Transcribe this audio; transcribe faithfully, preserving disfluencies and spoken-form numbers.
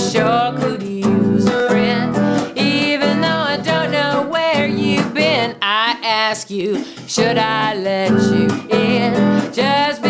sure could use a friend. Even though I don't know where you've been, I ask you, should I let you in? Just